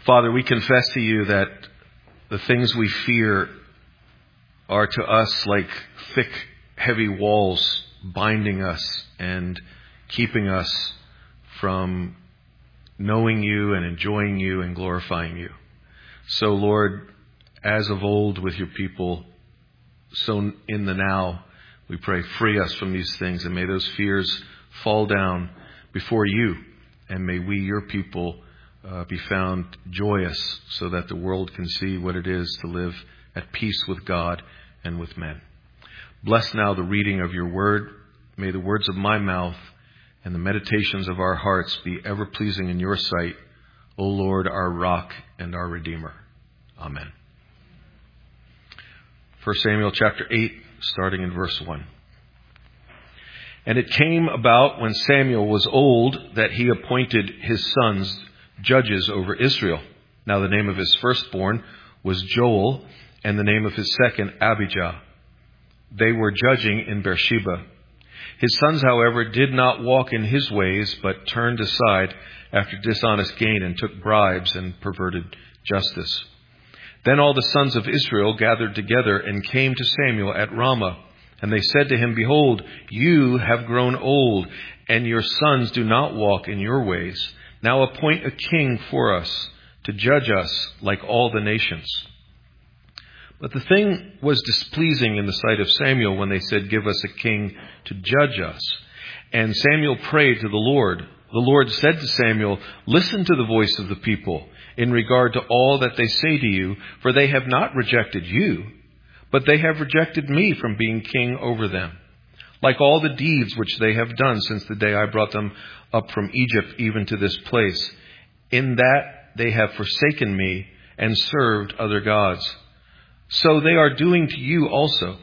Father, we confess to you that the things we fear are to us like thick, heavy walls binding us and keeping us from knowing you and enjoying you and glorifying you. So, Lord, as of old with your people, so in the now, we pray, free us from these things, and may those fears fall down before you, and may we, your people, be found joyous so that the world can see what it is to live at peace with God and with men. Bless now the reading of your word. May the words of my mouth and the meditations of our hearts be ever pleasing in your sight, O Lord, our rock and our Redeemer. Amen. 1 Samuel chapter 8, starting in verse 1. And it came about when Samuel was old that he appointed his sons judges over Israel. Now the name of his firstborn was Joel, and the name of his second Abijah. They were judging in Beersheba. His sons, however, did not walk in his ways, but turned aside after dishonest gain and took bribes and perverted justice. Then all the sons of Israel gathered together and came to Samuel at Ramah. And they said to him, Behold, you have grown old, and your sons do not walk in your ways. Now appoint a king for us to judge us like all the nations. But the thing was displeasing in the sight of Samuel when they said, Give us a king to judge us. And Samuel prayed to the Lord. The Lord said to Samuel, Listen to the voice of the people in regard to all that they say to you, for they have not rejected you, but they have rejected me from being king over them, like all the deeds which they have done since the day I brought them up from Egypt even to this place. In that they have forsaken me and served other gods. So they are doing to you also.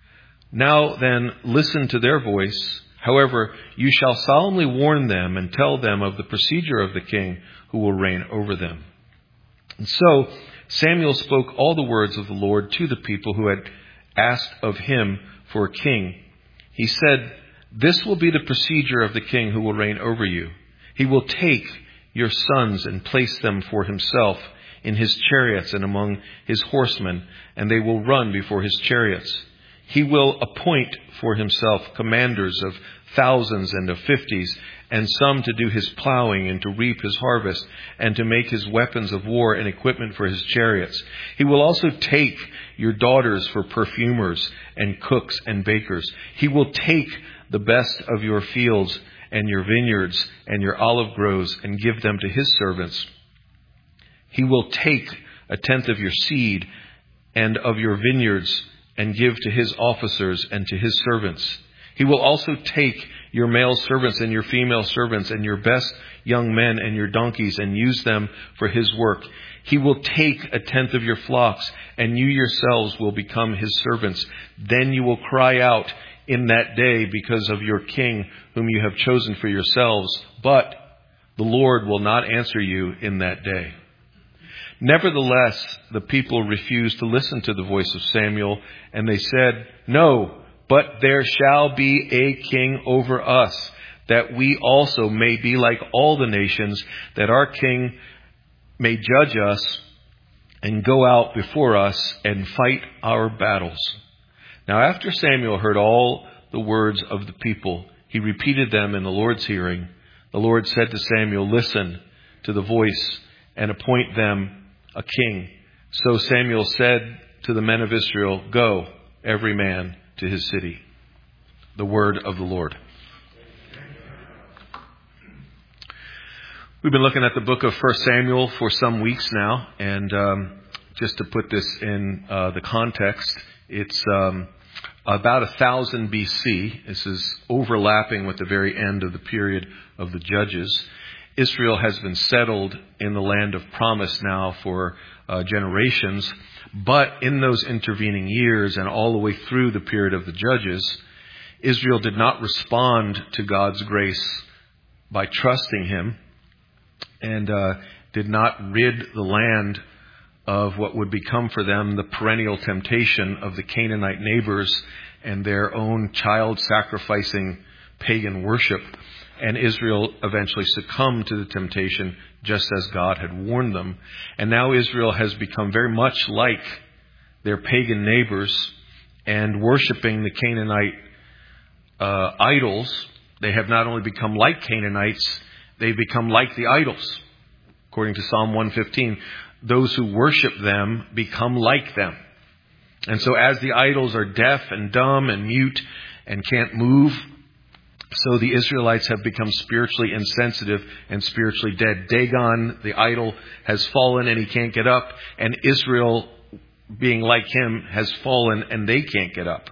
Now then, listen to their voice. However, you shall solemnly warn them and tell them of the procedure of the king who will reign over them. And so Samuel spoke all the words of the Lord to the people who had asked of him for a king. He said, This will be the procedure of the king who will reign over you. He will take your sons and place them for himself in his chariots and among his horsemen, and they will run before his chariots. He will appoint for himself commanders of thousands and of fifties, and some to do his plowing and to reap his harvest, and to make his weapons of war and equipment for his chariots. He will also take your daughters for perfumers and cooks and bakers. He will take the best of your fields and your vineyards and your olive groves and give them to his servants. He will take 1/10 of your seed and of your vineyards and give to his officers and to his servants. He will also take your male servants and your female servants and your best young men and your donkeys and use them for his work. He will take 1/10 of your flocks, and you yourselves will become his servants. Then you will cry out in that day because of your king whom you have chosen for yourselves. But the Lord will not answer you in that day. Nevertheless, the people refused to listen to the voice of Samuel, and they said, No, but there shall be a king over us, that we also may be like all the nations, that our king may judge us and go out before us and fight our battles. Now after Samuel heard all the words of the people, he repeated them in the Lord's hearing. The Lord said to Samuel, Listen to the voice and appoint them a king. So Samuel said to the men of Israel, Go, every man to his city. The word of the Lord. We've been looking at the book of 1 Samuel for some weeks now, and just to put this in the context, it's about 1000 BC. This is overlapping with the very end of the period of the Judges. Israel has been settled in the land of promise now for generations. But in those intervening years and all the way through the period of the Judges, Israel did not respond to God's grace by trusting him, and did not rid the land of what would become for them the perennial temptation of the Canaanite neighbors and their own child-sacrificing pagan worship. And Israel eventually succumbed to the temptation, just as God had warned them. And now Israel has become very much like their pagan neighbors and worshiping the Canaanite idols. They have not only become like Canaanites, they've become like the idols. According to Psalm 115, those who worship them become like them. And so as the idols are deaf and dumb and mute and can't move, so the Israelites have become spiritually insensitive and spiritually dead. Dagon, the idol, has fallen and he can't get up. And Israel, being like him, has fallen and they can't get up.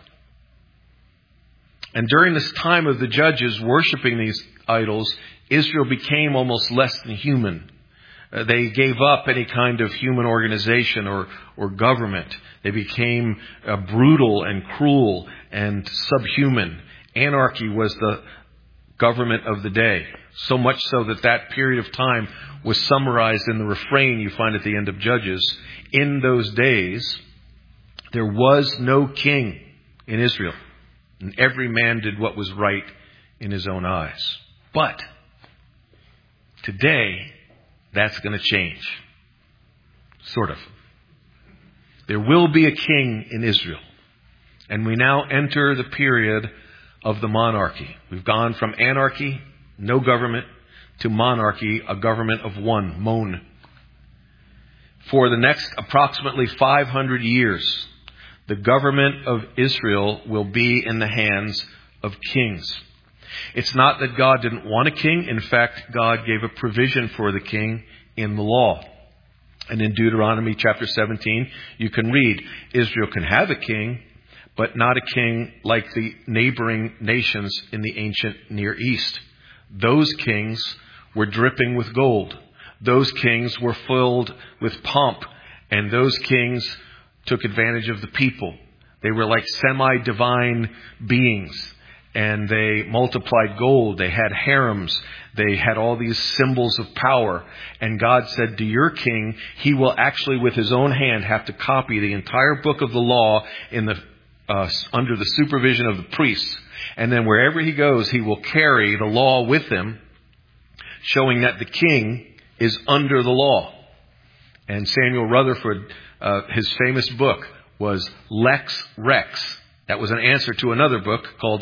And during this time of the judges worshiping these idols, Israel became almost less than human. They gave up any kind of human organization or government. They became brutal and cruel and subhuman. Anarchy was the government of the day. So much so that period of time was summarized in the refrain you find at the end of Judges. In those days, there was no king in Israel, and every man did what was right in his own eyes. But today, that's going to change. Sort of. There will be a king in Israel. And we now enter the period of the monarchy. We've gone from anarchy, no government, to monarchy, a government of one, Mon. For the next approximately 500 years, the government of Israel will be in the hands of kings. It's not that God didn't want a king. In fact, God gave a provision for the king in the law. And in Deuteronomy chapter 17, you can read, Israel can have a king, but not a king like the neighboring nations in the ancient Near East. Those kings were dripping with gold. Those kings were filled with pomp. And those kings took advantage of the people. They were like semi-divine beings. And they multiplied gold. They had harems. They had all these symbols of power. And God said to your king, he will actually with his own hand have to copy the entire book of the law under the supervision of the priests. And then wherever he goes, he will carry the law with him, showing that the king is under the law. And Samuel Rutherford, his famous book was Lex Rex. That was an answer to another book called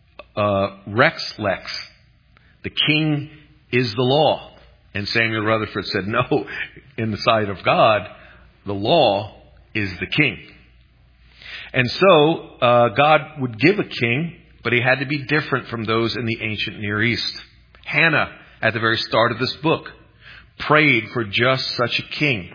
Rex Lex. The king is the law. And Samuel Rutherford said, no, in the sight of God, the law is the king. And so God would give a king, but he had to be different from those in the ancient Near East. Hannah, at the very start of this book, prayed for just such a king.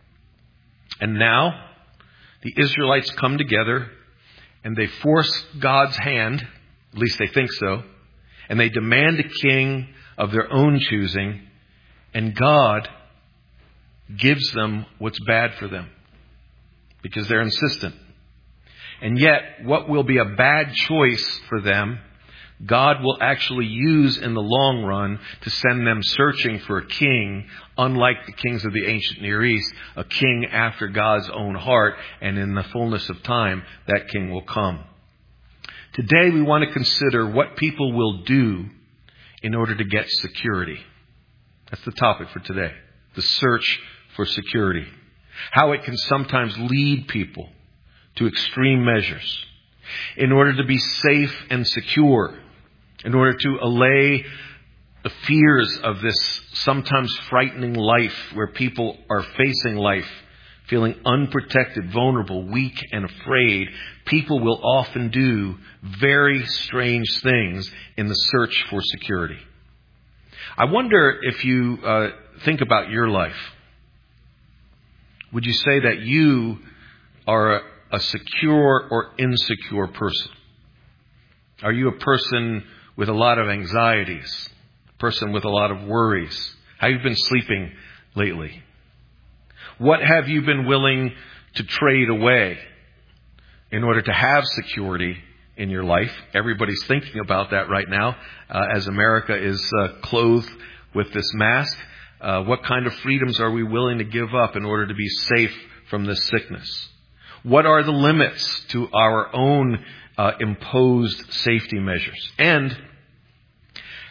And now the Israelites come together and they force God's hand, at least they think so, and they demand a king of their own choosing, and God gives them what's bad for them because they're insistent. And yet, what will be a bad choice for them, God will actually use in the long run to send them searching for a king, unlike the kings of the ancient Near East, a king after God's own heart, and in the fullness of time, that king will come. Today, we want to consider what people will do in order to get security. That's the topic for today, the search for security. How it can sometimes lead people to extreme measures in order to be safe and secure, in order to allay the fears of this sometimes frightening life where people are facing life, feeling unprotected, vulnerable, weak, and afraid. People will often do very strange things in the search for security. I wonder if you think about your life. Would you say that you are a secure or insecure person? Are you a person with a lot of anxieties? A person with a lot of worries? How have you been sleeping lately? What have you been willing to trade away in order to have security in your life? Everybody's thinking about that right now as America is clothed with this mask. What kind of freedoms are we willing to give up in order to be safe from this sickness? What are the limits to our own imposed safety measures? And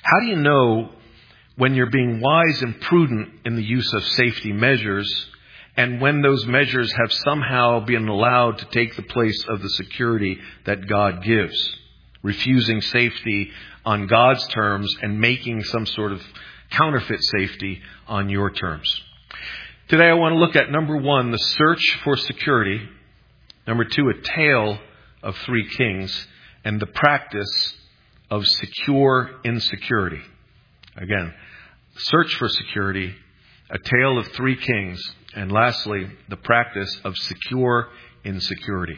How do you know when you're being wise and prudent in the use of safety measures, and when those measures have somehow been allowed to take the place of the security that God gives, refusing safety on God's terms and making some sort of counterfeit safety on your terms? Today I want to look at, number one, the search for security. Number two, a tale of three kings, and the practice of secure insecurity. Again, search for security, a tale of three kings, and lastly, the practice of secure insecurity.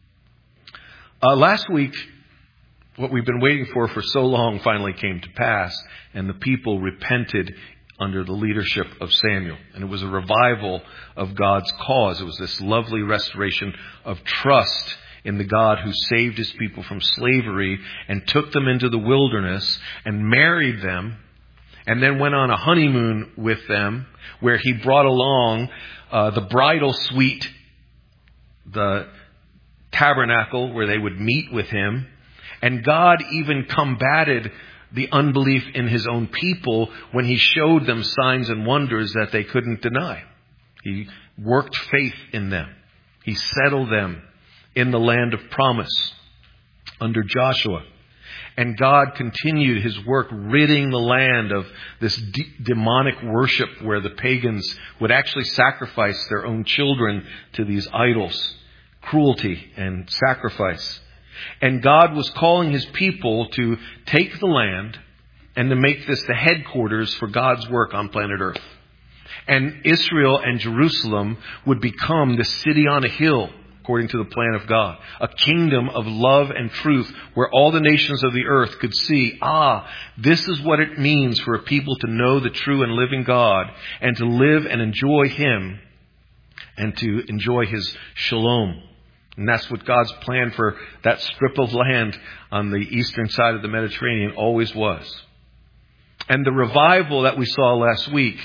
Last week, what we've been waiting for so long finally came to pass, and the people repented under the leadership of Samuel. And it was a revival of God's cause. It was this lovely restoration of trust in the God who saved his people from slavery and took them into the wilderness and married them, and then went on a honeymoon with them where he brought along the bridal suite, the tabernacle where they would meet with him. And God even combated the unbelief in his own people when he showed them signs and wonders that they couldn't deny. He worked faith in them. He settled them in the land of promise under Joshua. And God continued his work ridding the land of this demonic worship where the pagans would actually sacrifice their own children to these idols. Cruelty and sacrifice. And God was calling his people to take the land and to make this the headquarters for God's work on planet Earth. And Israel and Jerusalem would become the city on a hill, according to the plan of God. A kingdom of love and truth where all the nations of the earth could see, this is what it means for a people to know the true and living God and to live and enjoy him and to enjoy his shalom. And that's what God's plan for that strip of land on the eastern side of the Mediterranean always was. And the revival that we saw last week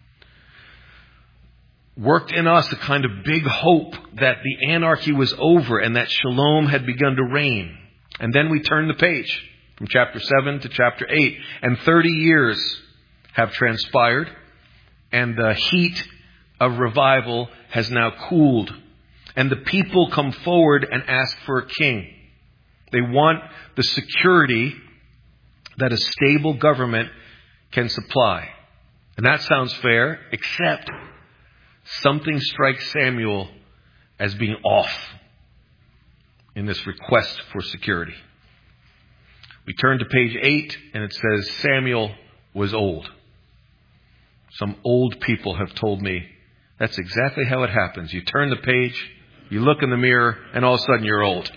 worked in us a kind of big hope that the anarchy was over and that shalom had begun to reign. And then we turned the page from chapter 7 to chapter 8. And 30 years have transpired. And the heat of revival has now cooled. And the people come forward and ask for a king. They want the security that a stable government can supply. And that sounds fair, except something strikes Samuel as being off in this request for security. We turn to page 8 and it says Samuel was old. Some old people have told me that's exactly how it happens. You turn the page, you look in the mirror, and all of a sudden you're old.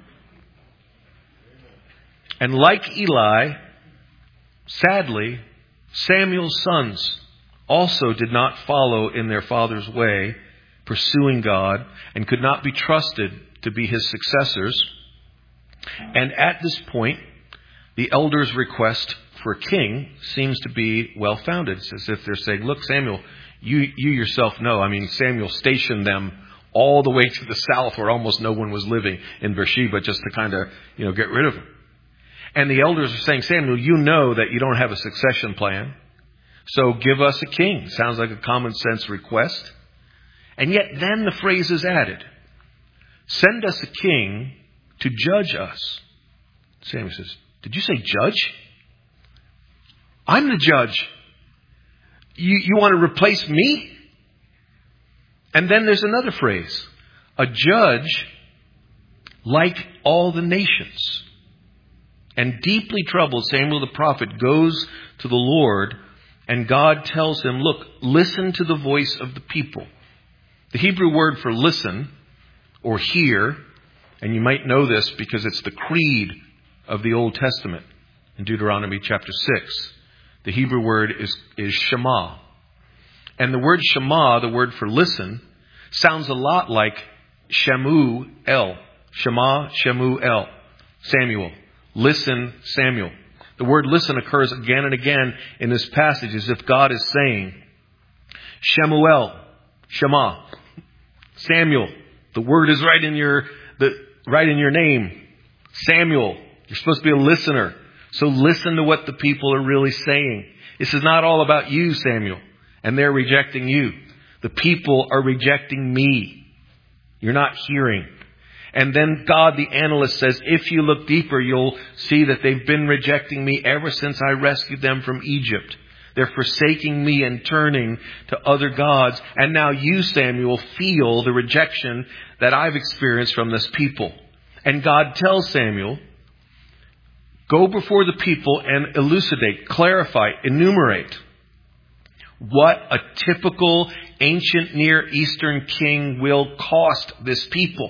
And like Eli, sadly, Samuel's sons also did not follow in their father's way, pursuing God, and could not be trusted to be his successors. And at this point, the elders' request for a king seems to be well-founded. It's as if they're saying, look, Samuel, you yourself know. I mean, Samuel stationed them all the way to the south where almost no one was living in Beersheba just to kind of, get rid of them. And the elders are saying, Samuel, you know that you don't have a succession plan. So give us a king. Sounds like a common sense request. And yet then the phrase is added. Send us a king to judge us. Samuel says, did you say judge? I'm the judge. You want to replace me? And then there's another phrase. A judge like all the nations. And deeply troubled, Samuel the prophet goes to the Lord, and God tells him, look, listen to the voice of the people. The Hebrew word for listen or hear, and you might know this because it's the creed of the Old Testament in Deuteronomy chapter 6. The Hebrew word is Shema. And the word Shema, the word for listen, sounds a lot like Shemuel. Shema, Shemuel. Samuel. Listen, Samuel. The word listen occurs again and again in this passage as if God is saying, Shemuel, Shema, Samuel. The word is right in your name. Samuel, you're supposed to be a listener. So listen to what the people are really saying. This is not all about you, Samuel, and they're rejecting you. The people are rejecting me. You're not hearing. And then God, the analyst, says, if you look deeper, you'll see that they've been rejecting me ever since I rescued them from Egypt. They're forsaking me and turning to other gods. And now you, Samuel, feel the rejection that I've experienced from this people. And God tells Samuel, go before the people and elucidate, clarify, enumerate what a typical ancient Near Eastern king will cost this people.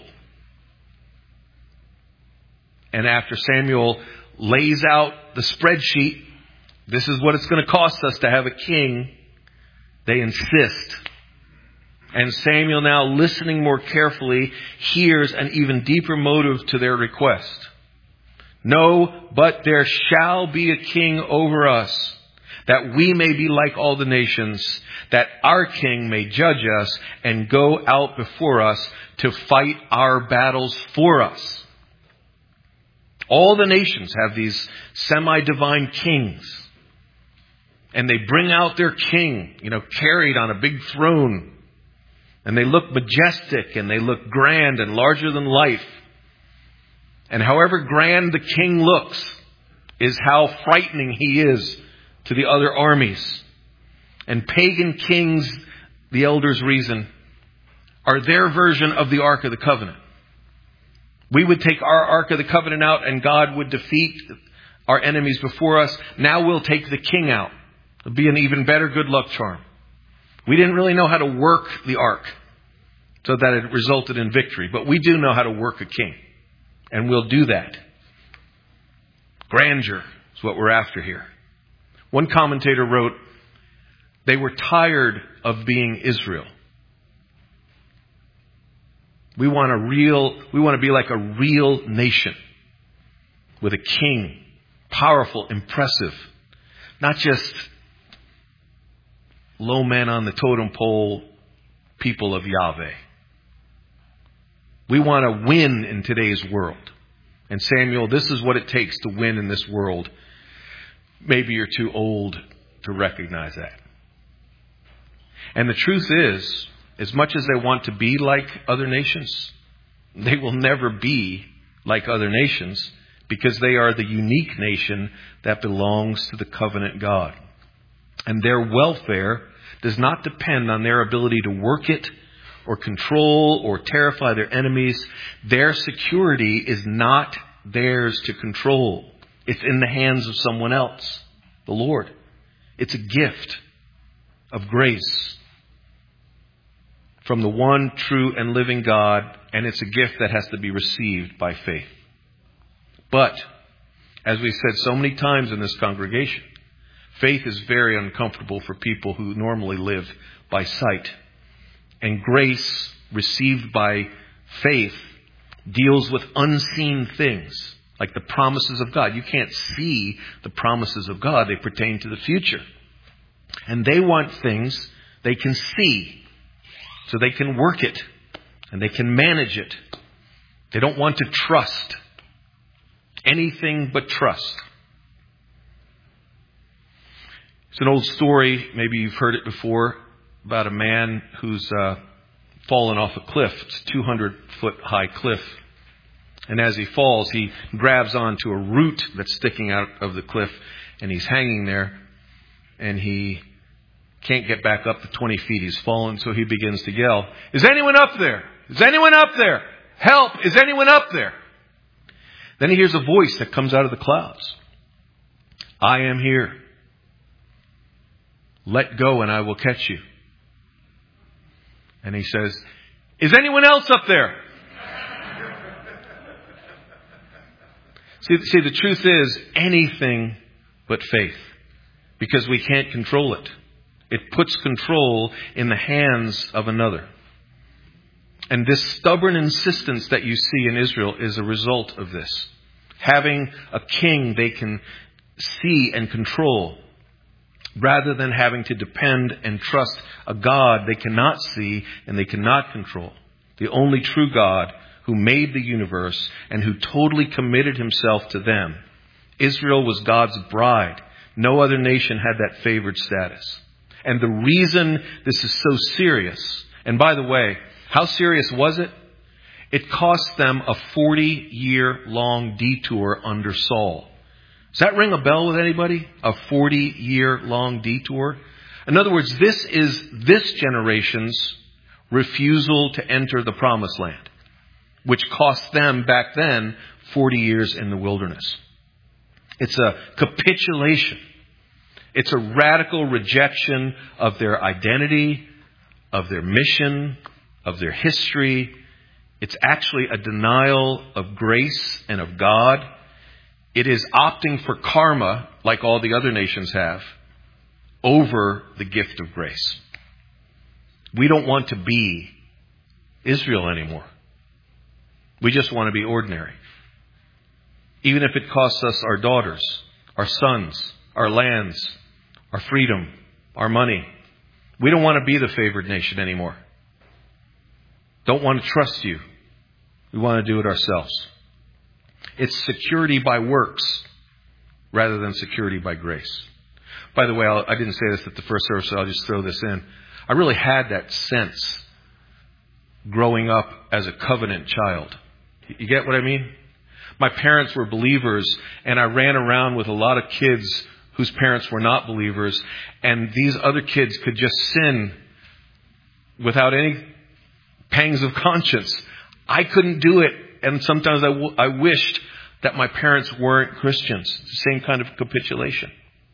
And after Samuel lays out the spreadsheet, this is what it's going to cost us to have a king, they insist. And Samuel, now listening more carefully, hears an even deeper motive to their request. No, but there shall be a king over us, that we may be like all the nations, that our king may judge us and go out before us to fight our battles for us. All the nations have these semi-divine kings. And they bring out their king, carried on a big throne. And they look majestic and they look grand and larger than life. And however grand the king looks is how frightening he is to the other armies. And pagan kings, the elders reason, are their version of the Ark of the Covenant. We would take our Ark of the Covenant out and God would defeat our enemies before us. Now we'll take the king out. It'll be an even better good luck charm. We didn't really know how to work the Ark so that it resulted in victory. But we do know how to work a king. And we'll do that. Grandeur is what we're after here. One commentator wrote, they were tired of being Israel. We want to be like a real nation with a king, powerful, impressive, not just low men on the totem pole, people of Yahweh. We want to win in today's world. And Samuel, this is what it takes to win in this world. Maybe you're too old to recognize that. And the truth is, as much as they want to be like other nations, they will never be like other nations because they are the unique nation that belongs to the covenant God. And their welfare does not depend on their ability to work it or control or terrify their enemies. Their security is not theirs to control. It's in the hands of someone else, the Lord. It's a gift of grace from the one true and living God, and it's a gift that has to be received by faith. But, as we've said so many times in this congregation, faith is very uncomfortable for people who normally live by sight. And grace received by faith deals with unseen things, like the promises of God. You can't see the promises of God. They pertain to the future. And they want things they can see, so they can work it and they can manage it. They don't want to trust. Anything but trust. It's an old story, maybe you've heard it before, about a man who's fallen off a cliff. It's a 200-foot high cliff. And as he falls, he grabs onto a root that's sticking out of the cliff, and he's hanging there, and he can't get back up the 20 feet. He's fallen, so he begins to yell, "Is anyone up there? Is anyone up there? Help! Is anyone up there?" Then he hears a voice that comes out of the clouds. "I am here. Let go and I will catch you." And he says, "Is anyone else up there?" See, the truth is anything but faith, because we can't control it. It puts control in the hands of another. And this stubborn insistence that you see in Israel is a result of this. Having a king they can see and control, rather than having to depend and trust a God they cannot see and they cannot control. The only true God who made the universe and who totally committed himself to them Israel was God's bride. No other nation had that favored status. And the reason this is so serious, and by the way, how serious was it? It cost them a 40-year-long detour under Saul. Does that ring a bell with anybody? A 40-year-long detour? In other words, this is this generation's refusal to enter the promised land, which cost them back then 40 years in the wilderness. It's a capitulation. It's a radical rejection of their identity, of their mission, of their history. It's actually a denial of grace and of God. It is opting for karma, like all the other nations have, over the gift of grace. We don't want to be Israel anymore. We just want to be ordinary. Even if it costs us our daughters, our sons, our lands, our freedom, our money. We don't want to be the favored nation anymore. Don't want to trust you. We want to do it ourselves. It's security by works rather than security by grace. By the way, I didn't say this at the first service, so I'll just throw this in. I really had that sense growing up as a covenant child. You get what I mean? My parents were believers, and I ran around with a lot of kids whose parents were not believers, and these other kids could just sin without any pangs of conscience. I couldn't do it, and sometimes I wished that my parents weren't Christians. It's the same kind of capitulation.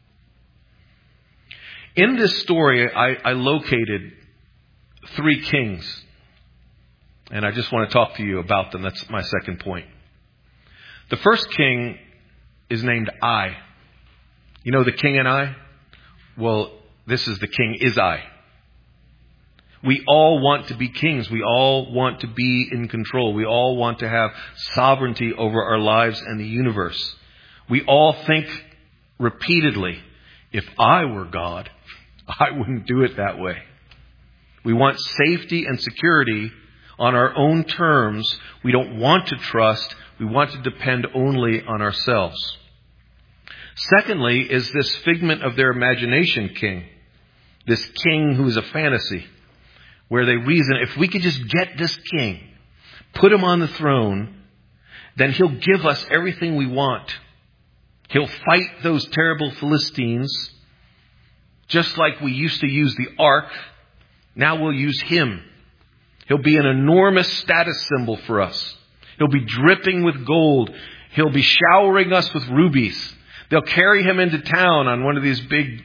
In this story, I located 3 kings, and I just want to talk to you about them. That's my second point. The first king is named Ai. You know the king and I? Well, this is the king Izai. We all want to be kings. We all want to be in control. We all want to have sovereignty over our lives and the universe. We all think repeatedly, if I were God, I wouldn't do it that way. We want safety and security on our own terms. We don't want to trust. We want to depend only on ourselves. Secondly is this figment of their imagination king. This king who is a fantasy, where they reason, if we could just get this king, put him on the throne, then he'll give us everything we want. He'll fight those terrible Philistines, just like we used to use the ark. Now we'll use him. He'll be an enormous status symbol for us. He'll be dripping with gold. He'll be showering us with rubies. They'll carry him into town on one of these big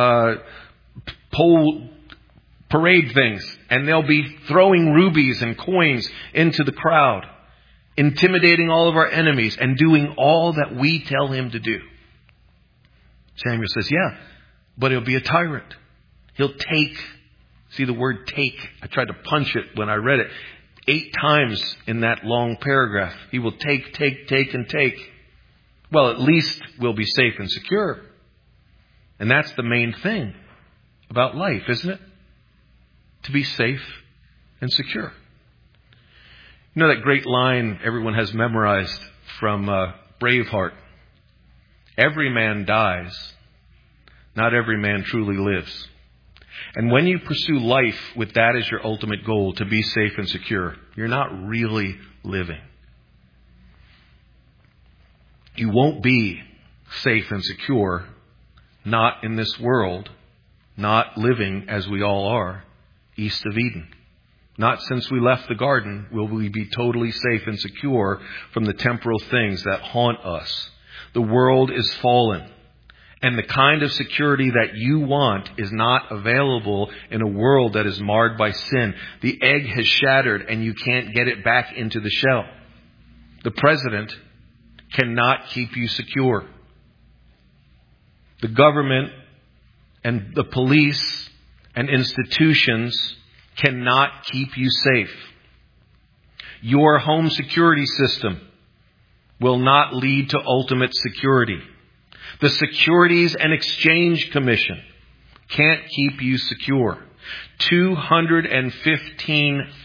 pole parade things, and they'll be throwing rubies and coins into the crowd, intimidating all of our enemies and doing all that we tell him to do. Samuel says, yeah, but he'll be a tyrant. He'll take. See the word take? I tried to punch it when I read it. 8 times in that long paragraph. He will take, and take. Well, at least we'll be safe and secure. And that's the main thing about life, isn't it? To be safe and secure. You know that great line everyone has memorized from Braveheart? Every man dies. Not every man truly lives. And when you pursue life with that as your ultimate goal, to be safe and secure, you're not really living. You won't be safe and secure, not in this world, not living as we all are, east of Eden. Not since we left the garden will we be totally safe and secure from the temporal things that haunt us. The world is fallen. And the kind of security that you want is not available in a world that is marred by sin. The egg has shattered and you can't get it back into the shell. The president cannot keep you secure. The government and the police and institutions cannot keep you safe. Your home security system will not lead to ultimate security. The Securities and Exchange Commission can't keep you secure.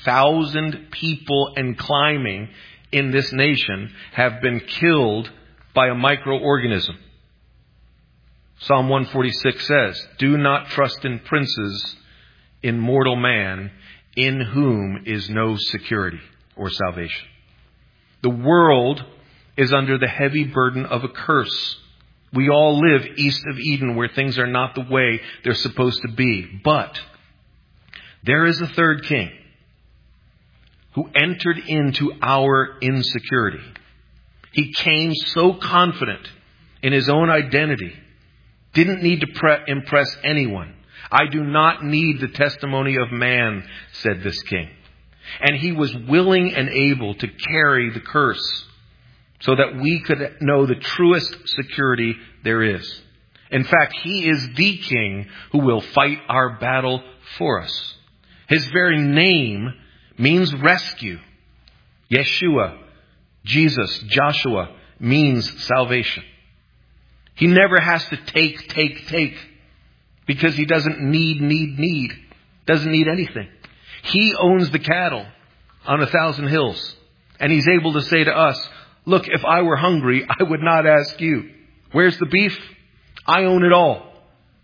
215,000 people and climbing in this nation have been killed by a microorganism. Psalm 146 says, "Do not trust in princes, in mortal man, in whom is no security or salvation." The world is under the heavy burden of a curse. We all live east of Eden, where things are not the way they're supposed to be. But there is a third king who entered into our insecurity. He came so confident in his own identity, didn't need to impress anyone. "I do not need the testimony of man," said this king. And he was willing and able to carry the curse so that we could know the truest security there is. In fact, he is the king who will fight our battle for us. His very name means rescue. Yeshua, Jesus, Joshua means salvation. He never has to take, because he doesn't need. Doesn't need anything. He owns the cattle on 1,000 hills. And he's able to say to us, "Look, if I were hungry, I would not ask you. Where's the beef? I own it all."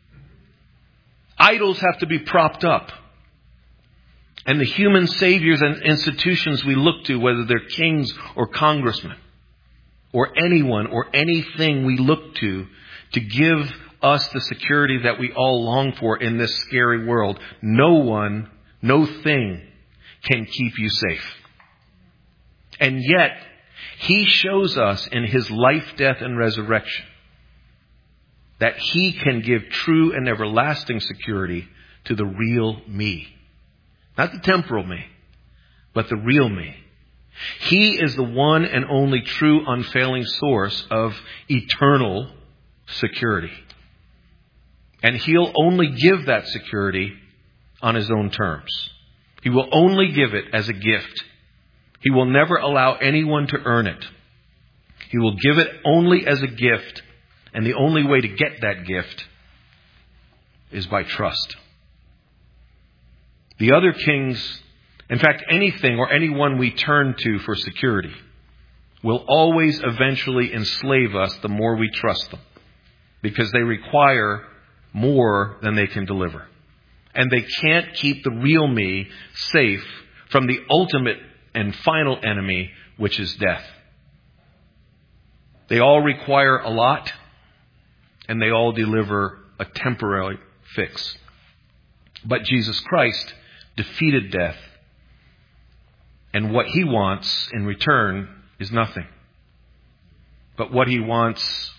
Idols have to be propped up. And the human saviors and institutions we look to, whether they're kings or congressmen, or anyone or anything we look to give us the security that we all long for in this scary world, no one, no thing can keep you safe. And yet, he shows us in his life, death, and resurrection that he can give true and everlasting security to the real me. Not the temporal me, but the real me. He is the one and only true, unfailing source of eternal security. And he'll only give that security on his own terms. He will only give it as a gift. He will never allow anyone to earn it. He will give it only as a gift. And the only way to get that gift is by trust. The other kings, in fact, anything or anyone we turn to for security, will always eventually enslave us the more we trust them, because they require more than they can deliver. And they can't keep the real me safe from the ultimate and final enemy, which is death. They all require a lot, and they all deliver a temporary fix. But Jesus Christ defeated death, and what he wants in return is nothing. But what he wants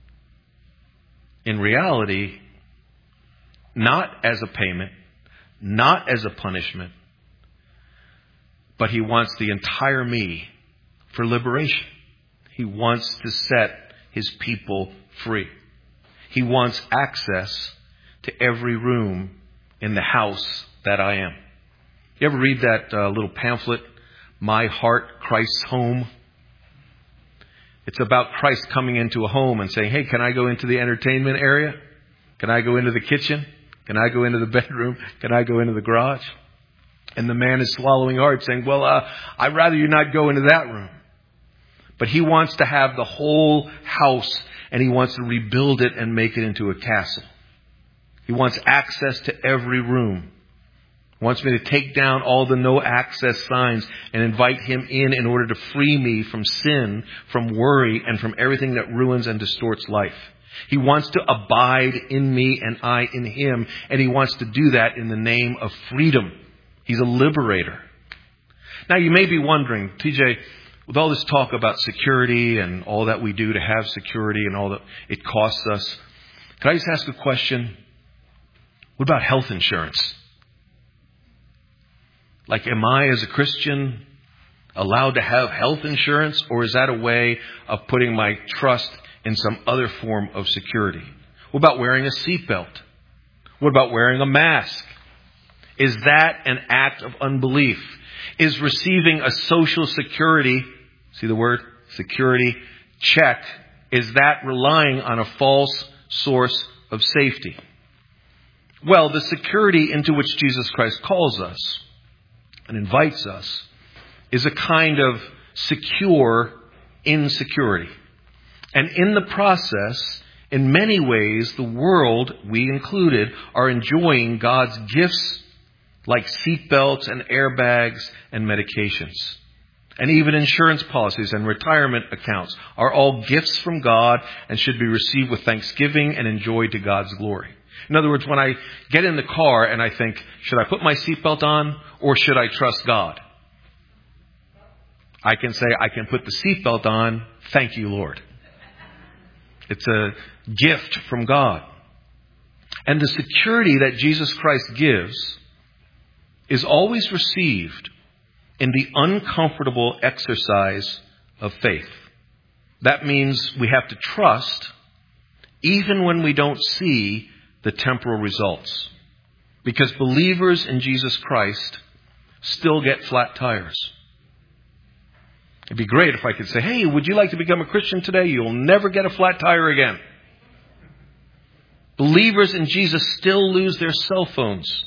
in reality, not as a payment, not as a punishment, but he wants the entire me for liberation. He wants to set his people free. He wants access to every room in the house that I am. You ever read that little pamphlet, My Heart, Christ's Home? It's about Christ coming into a home and saying, "Hey, can I go into the entertainment area? Can I go into the kitchen? Can I go into the bedroom? Can I go into the garage?" And the man is swallowing hard, saying, "Well, I'd rather you not go into that room." But he wants to have the whole house, and he wants to rebuild it and make it into a castle. He wants access to every room. He wants me to take down all the no access signs and invite him in order to free me from sin, from worry, and from everything that ruins and distorts life. He wants to abide in me and I in him, and he wants to do that in the name of freedom. He's a liberator. Now you may be wondering, TJ, with all this talk about security and all that we do to have security and all that it costs us, can I just ask a question? What about health insurance? Like, am I as a Christian allowed to have health insurance, or is that a way of putting my trust in some other form of security? What about wearing a seatbelt? What about wearing a mask? Is that an act of unbelief? Is receiving a social security, see the word, security check, is that relying on a false source of safety? Well, the security into which Jesus Christ calls us and invites us is a kind of secure insecurity. And in the process, in many ways, the world, we included, are enjoying God's gifts like seatbelts and airbags and medications. And even insurance policies and retirement accounts are all gifts from God and should be received with thanksgiving and enjoyed to God's glory. In other words, when I get in the car and I think, should I put my seatbelt on or should I trust God? I can say, I can put the seatbelt on. Thank you, Lord. It's a gift from God. And the security that Jesus Christ gives is always received in the uncomfortable exercise of faith. That means we have to trust even when we don't see the temporal results. Because believers in Jesus Christ still get flat tires. It'd be great if I could say, hey, would you like to become a Christian today? You'll never get a flat tire again. Believers in Jesus still lose their cell phones.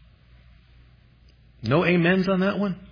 No amens on that one?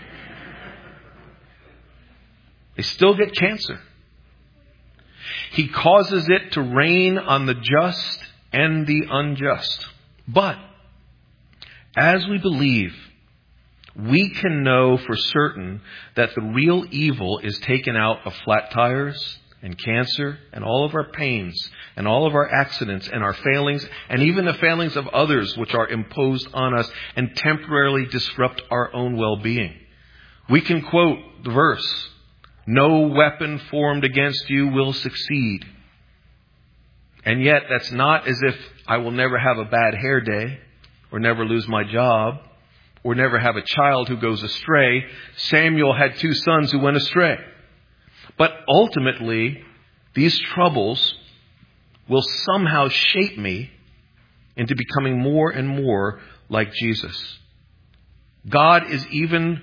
They still get cancer. He causes it to rain on the just and the unjust. But as we believe, we can know for certain that the real evil is taken out of flat tires and cancer and all of our pains and all of our accidents and our failings and even the failings of others which are imposed on us and temporarily disrupt our own well-being. We can quote the verse, "No weapon formed against you will succeed." And yet that's not as if I will never have a bad hair day or never lose my job or never have a child who goes astray. Samuel had 2 sons who went astray. But ultimately, these troubles will somehow shape me into becoming more and more like Jesus. God is even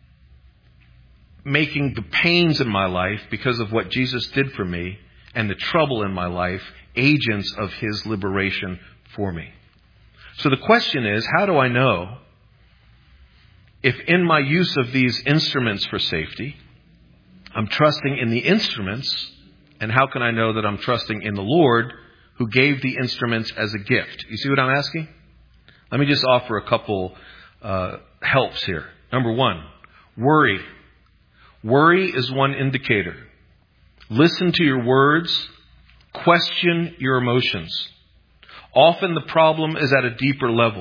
making the pains in my life because of what Jesus did for me and the trouble in my life agents of His liberation for me. So the question is, how do I know if in my use of these instruments for safety, I'm trusting in the instruments, and how can I know that I'm trusting in the Lord who gave the instruments as a gift? You see what I'm asking? Let me just offer a couple helps here. Number 1, worry. Worry is one indicator. Listen to your words. Question your emotions. Often the problem is at a deeper level.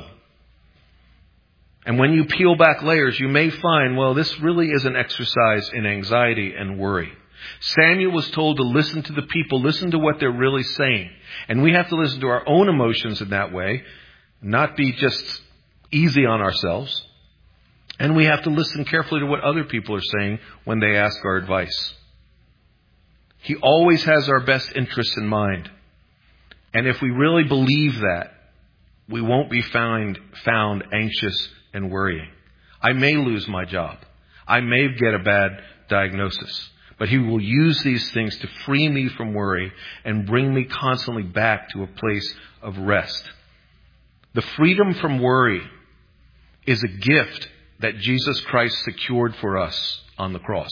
And when you peel back layers, you may find, well, this really is an exercise in anxiety and worry. Samuel was told to listen to the people, listen to what they're really saying. And we have to listen to our own emotions in that way, not be just easy on ourselves. And we have to listen carefully to what other people are saying when they ask our advice. He always has our best interests in mind. And if we really believe that, we won't be found anxious and worrying. I may lose my job. I may get a bad diagnosis. But He will use these things to free me from worry and bring me constantly back to a place of rest. The freedom from worry is a gift that Jesus Christ secured for us on the cross.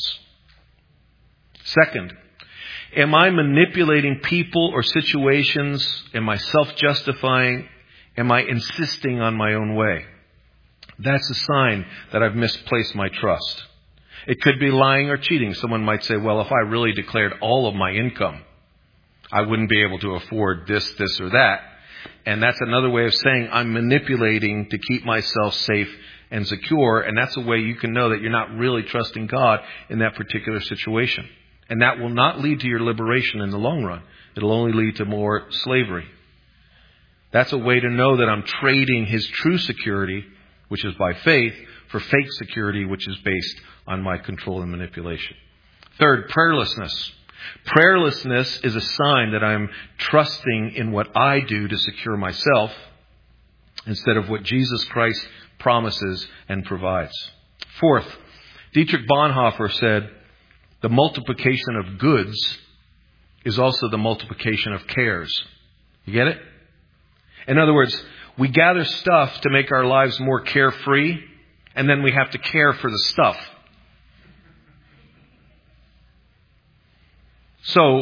Second, am I manipulating people or situations? Am I self-justifying? Am I insisting on my own way? That's a sign that I've misplaced my trust. It could be lying or cheating. Someone might say, well, if I really declared all of my income, I wouldn't be able to afford this, or that. And that's another way of saying I'm manipulating to keep myself safe and secure. And that's a way you can know that you're not really trusting God in that particular situation. And that will not lead to your liberation in the long run. It'll only lead to more slavery. That's a way to know that I'm trading His true security, which is by faith, for fake security, which is based on my control and manipulation. Third, prayerlessness. Prayerlessness is a sign that I'm trusting in what I do to secure myself instead of what Jesus Christ promises and provides. Fourth, Dietrich Bonhoeffer said, the multiplication of goods is also the multiplication of cares. You get it? In other words, we gather stuff to make our lives more carefree, and then we have to care for the stuff. So,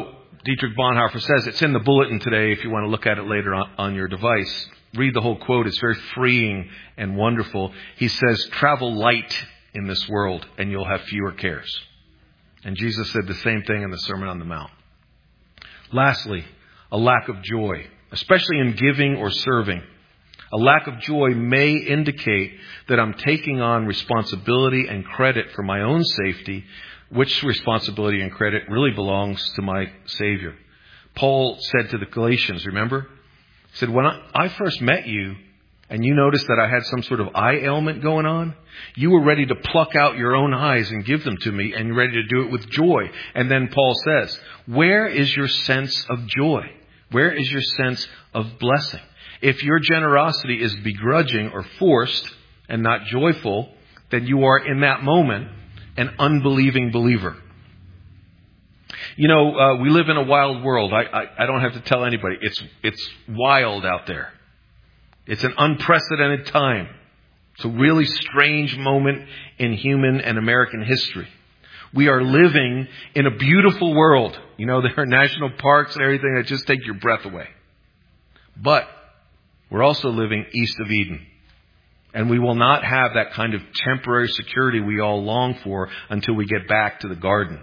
Dietrich Bonhoeffer says, it's in the bulletin today if you want to look at it later on your device. Read the whole quote. It's very freeing and wonderful. He says, travel light in this world and you'll have fewer cares. And Jesus said the same thing in the Sermon on the Mount. Lastly, a lack of joy, especially in giving or serving. A lack of joy may indicate that I'm taking on responsibility and credit for my own safety, which responsibility and credit really belongs to my Savior. Paul said to the Galatians, remember? He said, when I first met you and you noticed that I had some sort of eye ailment going on, you were ready to pluck out your own eyes and give them to me, and you're ready to do it with joy. And then Paul says, where is your sense of joy? Where is your sense of blessing? If your generosity is begrudging or forced and not joyful, then you are in that moment an unbelieving believer. You know, we live in a wild world. I don't have to tell anybody. It's wild out there. It's an unprecedented time. It's a really strange moment in human and American history. We are living in a beautiful world. You know, there are national parks and everything that just take your breath away. But we're also living east of Eden. And we will not have that kind of temporary security we all long for until we get back to the garden.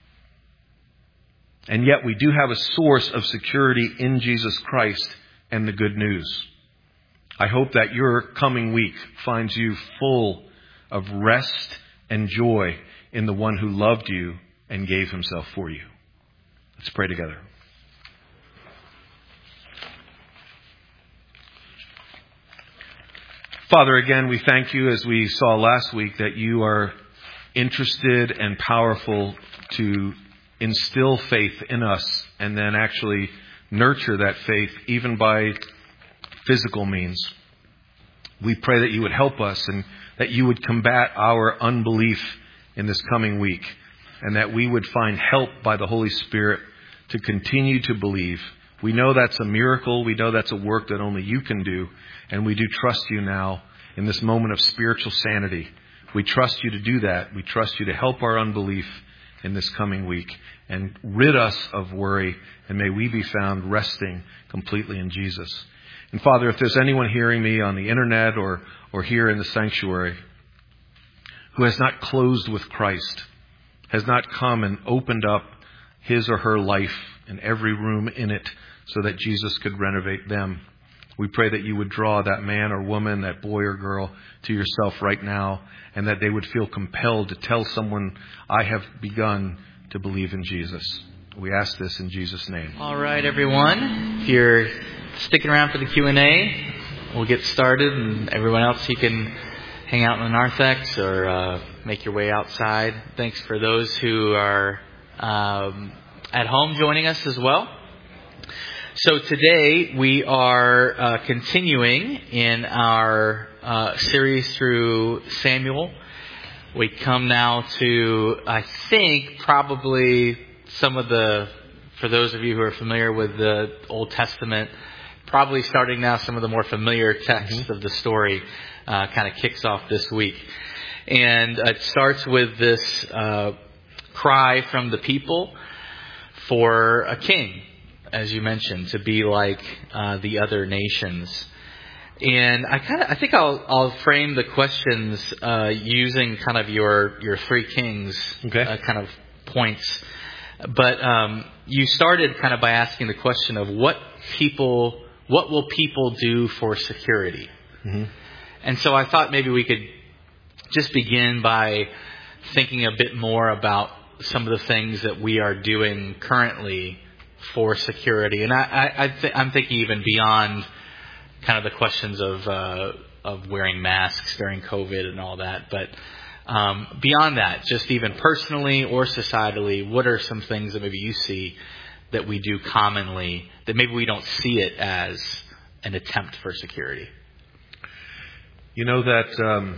And yet we do have a source of security in Jesus Christ and the good news. I hope that your coming week finds you full of rest and joy in the one who loved you and gave himself for you. Let's pray together. Father, again, we thank you, as we saw last week, that you are interested and powerful to instill faith in us and then actually nurture that faith even by physical means. We pray that you would help us and that you would combat our unbelief in this coming week, and that we would find help by the Holy Spirit to continue to believe. We know that's a miracle. We know that's a work that only you can do. And we do trust you now in this moment of spiritual sanity. We trust you to do that. We trust you to help our unbelief in this coming week and rid us of worry. And may we be found resting completely in Jesus. And Father, if there's anyone hearing me on the internet or here in the sanctuary who has not closed with Christ, has not come and opened up his or her life and every room in it so that Jesus could renovate them, we pray that you would draw that man or woman, that boy or girl to yourself right now, and that they would feel compelled to tell someone, I have begun to believe in Jesus. We ask this in Jesus' name. All right, everyone. If you're sticking around for the Q&A, we'll get started. And everyone else, you can hang out in the narthex or make your way outside. Thanks for those who are at home joining us as well. So today we are continuing in our series through Samuel. We come now to, I think, probably some of the, for those of you who are familiar with the Old Testament, probably starting now some of the more familiar texts of the story kind of kicks off this week. And it starts with this cry from the people for a king, as you mentioned, to be like the other nations. And I think I'll frame the questions using kind of your three kings kind of points. But you started kind of by asking the question of what will people do for security? Mm-hmm. And so I thought maybe we could just begin by thinking a bit more about some of the things that we are doing currently for security. And I'm thinking even beyond kind of the questions of wearing masks during COVID and all that. But beyond that, just even personally or societally, what are some things that maybe you see that we do commonly that maybe we don't see it as an attempt for security? You know that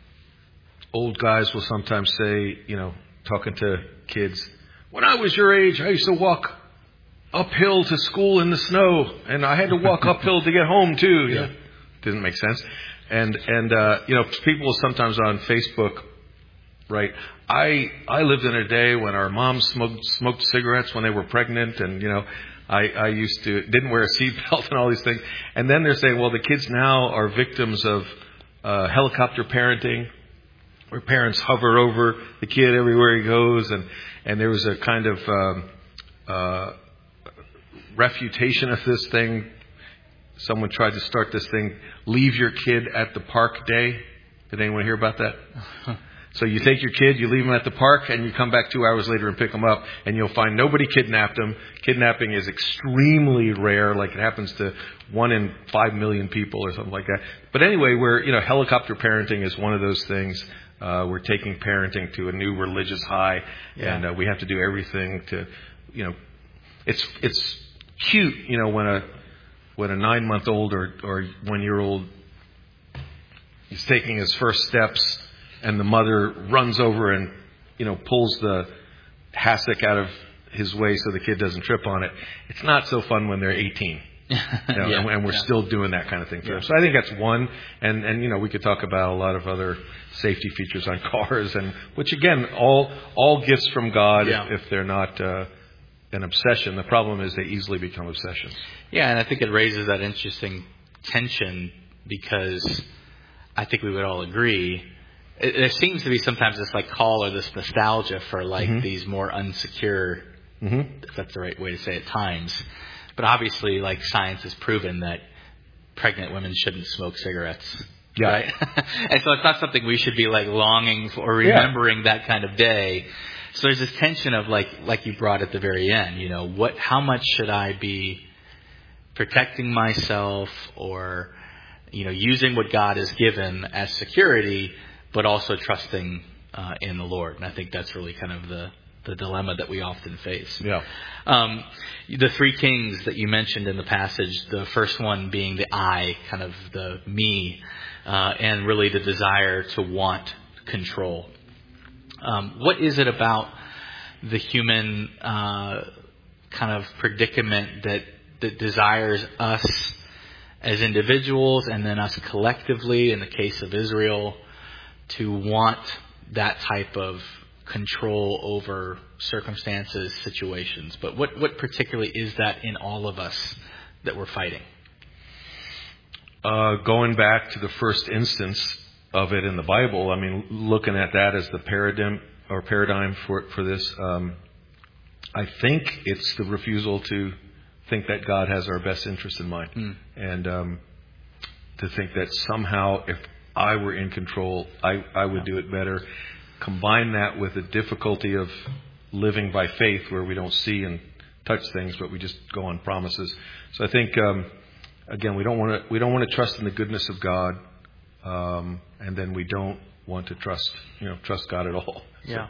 old guys will sometimes say, talking to kids, when I was your age, I used to walk uphill to school in the snow, and I had to walk uphill to get home too. Didn't make sense. And people will sometimes on Facebook right? I lived in a day when our moms smoked cigarettes when they were pregnant, and I used to didn't wear a seatbelt and all these things. And then they're saying, well, the kids now are victims of helicopter parenting, where parents hover over the kid everywhere he goes, and there was a kind of refutation of this thing. Someone tried to start this thing, leave your kid at the park day. Did anyone hear about that? So you take your kid, you leave them at the park, and you come back 2 hours later and pick them up, and you'll find nobody kidnapped them. Kidnapping is extremely rare, like it happens to 1 in 5 million people or something like that. But anyway, helicopter parenting is one of those things. We're taking parenting to a new religious high, and we have to do everything to, it's cute, when a 9-month-old or 1-year-old is taking his first steps, and the mother runs over and, pulls the hassock out of his way so the kid doesn't trip on it. It's not so fun when they're 18. And we're still doing that kind of thing to them. So I think that's one. And we could talk about a lot of other safety features on cars, and which again, all gifts from God if they're not an obsession. The problem is they easily become obsessions. Yeah, and I think it raises that interesting tension, because I think we would all agree there seems to be sometimes this call or this nostalgia for these more unsecure, if that's the right way to say it, times. But obviously, science has proven that pregnant women shouldn't smoke cigarettes. Yeah. Right? And so it's not something we should be longing for or remembering that kind of day. So there's this tension of like you brought at the very end, how much should I be protecting myself or, using what God has given as security, but also trusting in the Lord. And I think that's really kind of the dilemma that we often face. Yeah. The 3 kings that you mentioned in the passage, the first one being the I, kind of the me, and really the desire to want control. What is it about the human kind of predicament that desires us as individuals and then us collectively, in the case of Israel, to want that type of control over circumstances, situations? But what particularly is that in all of us that we're fighting? Going back to the first instance of it in the Bible, looking at that as the paradigm for this, I think it's the refusal to think that God has our best interest in mind, and to think that somehow if I were in control, I would do it better. Combine that with the difficulty of living by faith, where we don't see and touch things, but we just go on promises. So I think again, we don't want to trust in the goodness of God, and then we don't want to trust God at all.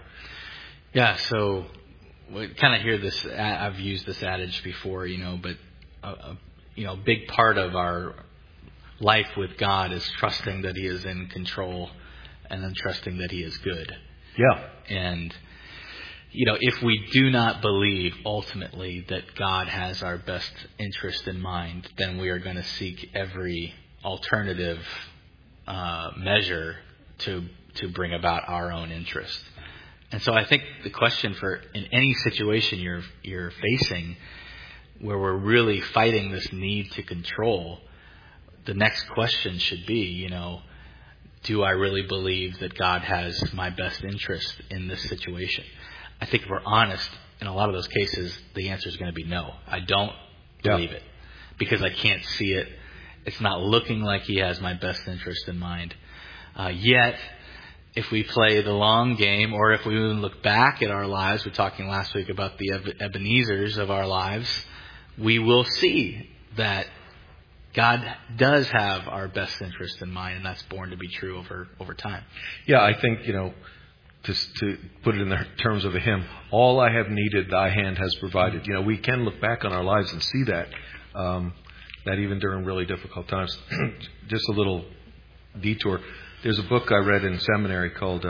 So we kind of hear this. I've used this adage before, but a big part of our life with God is trusting that He is in control, and then trusting that He is good. Yeah. And if we do not believe ultimately that God has our best interest in mind, then we are going to seek every alternative measure to bring about our own interest. And so I think the question in any situation you're facing where we're really fighting this need to control, the next question should be, do I really believe that God has my best interest in this situation? I think if we're honest, in a lot of those cases, the answer is going to be no. I don't believe it because I can't see it. It's not looking like He has my best interest in mind. Yet, if we play the long game, or if we even look back at our lives, we were talking last week about the Ebenezers of our lives, we will see that God does have our best interest in mind, and that's born to be true over time. Yeah, I think, to put it in the terms of a hymn, all I have needed, thy hand has provided. We can look back on our lives and see that even during really difficult times. Just a little detour. There's a book I read in seminary called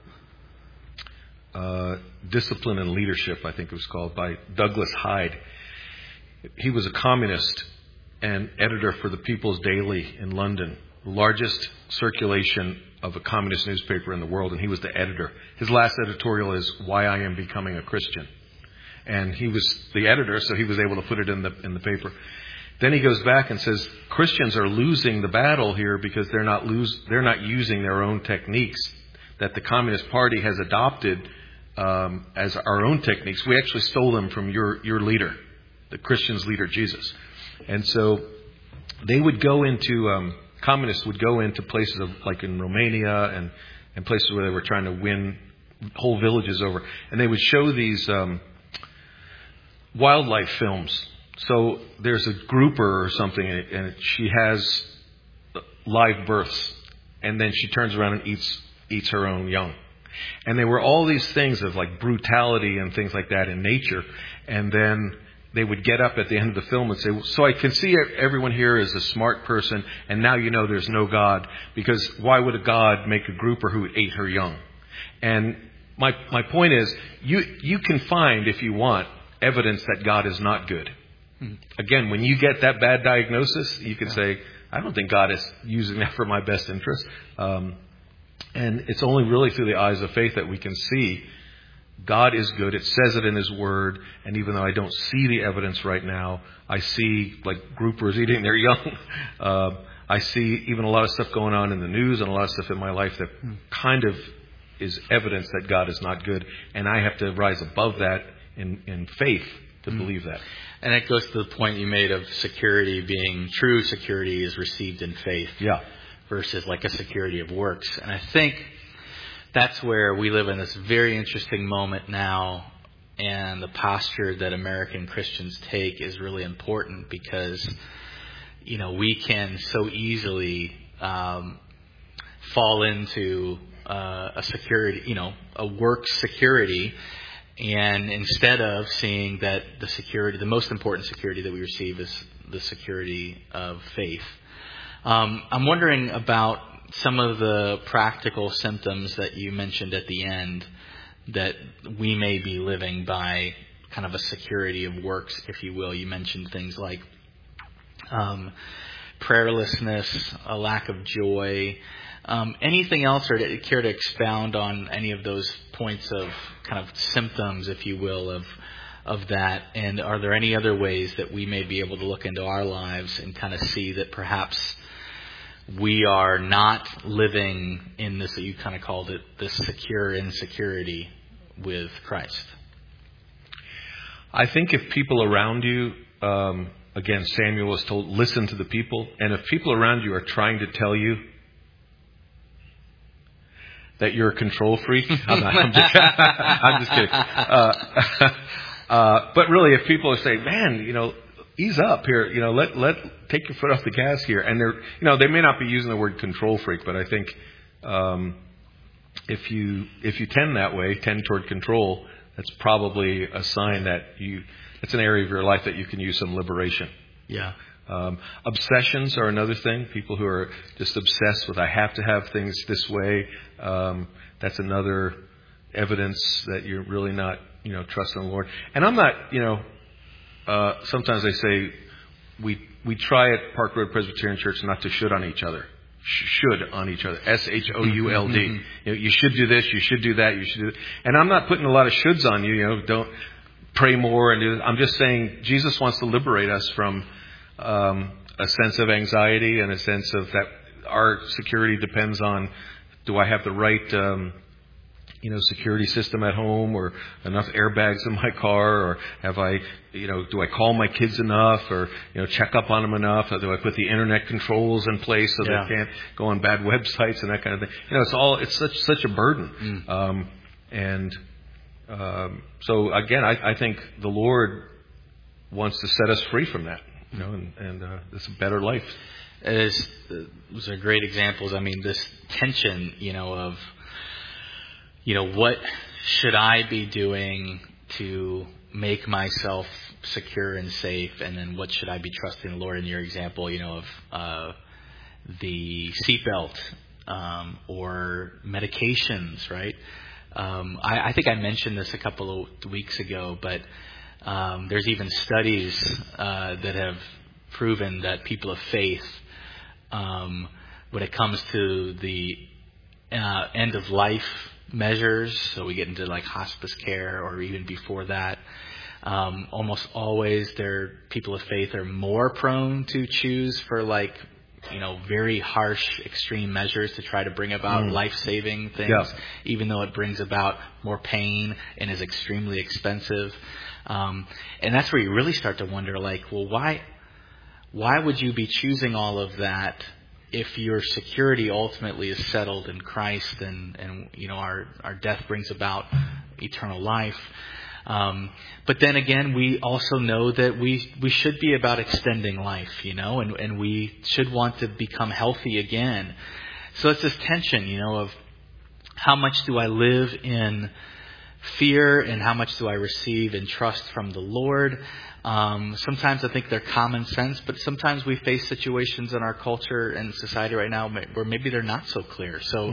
Discipline and Leadership, I think it was called, by Douglas Hyde. He was a communist and editor for the People's Daily in London, the largest circulation of a communist newspaper in the world, and he was the editor. His last editorial is "Why I Am Becoming a Christian," and he was the editor, so he was able to put it in the paper. Then he goes back and says Christians are losing the battle here because they're not using their own techniques that the Communist Party has adopted as our own techniques. We actually stole them from your leader, the Christians' leader, Jesus. And so they would go into communists would go into places like in Romania and places where they were trying to win whole villages over, and they would show these wildlife films. So there's a grouper or something, and she has live births, and then she turns around and eats her own young. And there were all these things of like brutality and things like that in nature. And then they would get up at the end of the film and say, so I can see everyone here is a smart person, and now you know there's no God, because why would a God make a grouper who ate her young? And my point is, you can find, if you want, evidence that God is not good. Again, when you get that bad diagnosis, you can say, I don't think God is using that for my best interest. And it's only really through the eyes of faith that we can see God is good. It says it in His Word. And even though I don't see the evidence right now, I see like groupers eating their young. I see even a lot of stuff going on in the news and a lot of stuff in my life that kind of is evidence that God is not good. And I have to rise above that in faith to believe that. And that goes to the point you made of security being true security is received in faith. Yeah. Versus like a security of works. And I think that's where we live in this very interesting moment now, and the posture that American Christians take is really important because, you know, we can so easily fall into a security, you know, a work security, and instead of seeing that the security, the most important security that we receive is the security of faith. I'm wondering about some of the practical symptoms that you mentioned at the end that we may be living by kind of a security of works, if you will. You mentioned things like prayerlessness, a lack of joy. Anything else, or care to expound on any of those points of kind of symptoms, if you will, of that? And are there any other ways that we may be able to look into our lives and kind of see that perhaps we are not living in this, that you kind of called it, this secure insecurity with Christ? I think if people around you, again, Samuel was told, listen to the people. And if people around you are trying to tell you that you're a control freak, I'm just kidding. But really, if people are saying, man, you know, ease up here, you know, let take your foot off the gas here. And they're, you know, they may not be using the word control freak, but I think if you tend that way, tend toward control, that's probably a sign that it's an area of your life that you can use some liberation. Yeah. Obsessions are another thing. People who are just obsessed with, I have to have things this way. That's another evidence that you're really not, you know, trusting the Lord. And I'm not, you know, sometimes they say we try at Park Road Presbyterian Church not to should on each other. Should on each other. SHOULD. You know, you should do this. You should do that. You should do that. And I'm not putting a lot of shoulds on you. You know, don't pray more and do this. I'm just saying Jesus wants to liberate us from a sense of anxiety and a sense of that our security depends on, do I have the right security system at home, or enough airbags in my car, or have I, you know, do I call my kids enough, or, you know, check up on them enough, or do I put the internet controls in place so they can't go on bad websites and that kind of thing. You know, it's such a burden. So again, I think the Lord wants to set us free from that, you know, and it's a better life. Those are great examples. I mean, this tension, you know, of, you know, what should I be doing to make myself secure and safe? And then what should I be trusting the Lord? In your example, you know, of the seatbelt or medications, right? I think I mentioned this a couple of weeks ago, but there's even studies that have proven that people of faith, when it comes to the end of life measures. So we get into like hospice care, or even before that. Almost always, people of faith are more prone to choose for very harsh, extreme measures to try to bring about life-saving things, even though it brings about more pain and is extremely expensive. And that's where you really start to wonder, why would you be choosing all of that if your security ultimately is settled in Christ and our death brings about eternal life? But then again, we also know that we should be about extending life, and we should want to become healthy again. So it's this tension, of how much do I live in fear and how much do I receive in trust from the Lord? Sometimes I think they're common sense, but sometimes we face situations in our culture and society right now where maybe they're not so clear. So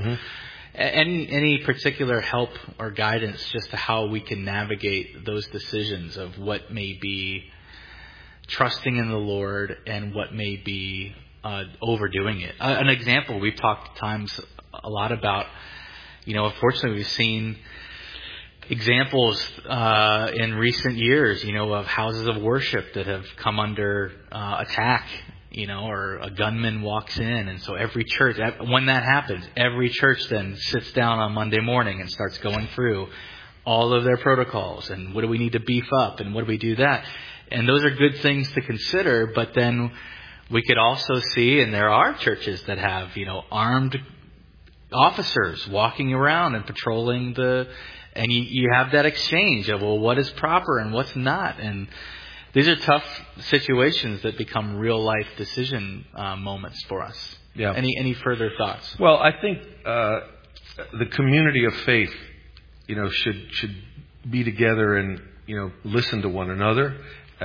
any particular help or guidance just to how we can navigate those decisions of what may be trusting in the Lord and what may be overdoing it. An example we've talked times a lot about, unfortunately we've seen examples in recent years, of houses of worship that have come under attack, or a gunman walks in. And so every church, when that happens, every church then sits down on Monday morning and starts going through all of their protocols and what do we need to beef up and what do we do that. And those are good things to consider. But then we could also see, and there are churches that have, armed officers walking around and patrolling and you have that exchange of, well, what is proper and what's not. And these are tough situations that become real life decision moments for us. Yeah. Any further thoughts? Well, I think the community of faith, should be together and listen to one another.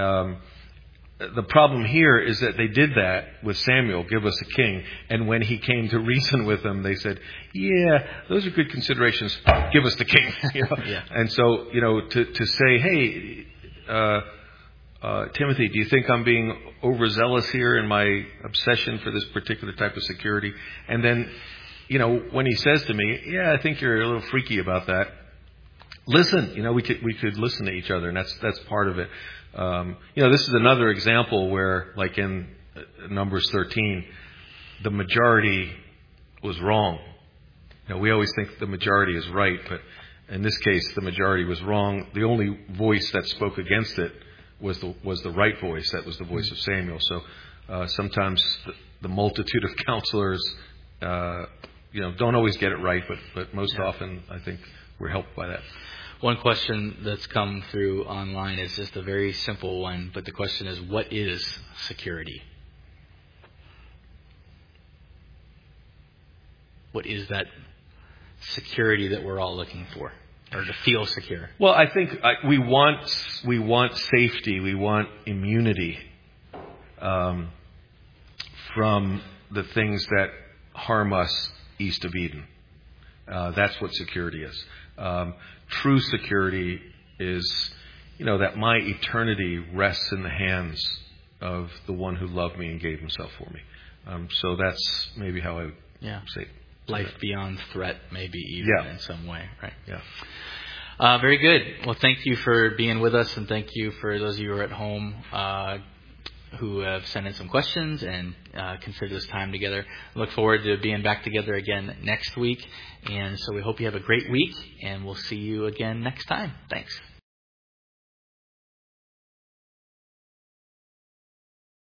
The problem here is that they did that with Samuel, give us a king. And when he came to reason with them, they said, yeah, those are good considerations. Give us the king. Yeah. And so, to say, hey, Timothy, do you think I'm being overzealous here in my obsession for this particular type of security? And then, when he says to me, yeah, I think you're a little freaky about that. Listen, we could listen to each other, and that's part of it. This is another example where, like in Numbers 13, the majority was wrong. We always think the majority is right, but in this case, the majority was wrong. The only voice that spoke against it was the right voice. That was the voice of Samuel. So sometimes the multitude of counselors, don't always get it right, but most often I think we're helped by that. One question that's come through online is just a very simple one, but the question is, what is security? What is that security that we're all looking for, or to feel secure? Well, I think we want safety, we want immunity from the things that harm us east of Eden. That's what security is. True security is, that my eternity rests in the hands of the one who loved me and gave himself for me. So that's maybe how I would say it. Life beyond threat, maybe even in some way, right? Yeah. Very good. Well, thank you for being with us, and thank you for those of you who are at home who have sent in some questions and consider this time together. Look forward to being back together again next week. And so we hope you have a great week, and we'll see you again next time. Thanks.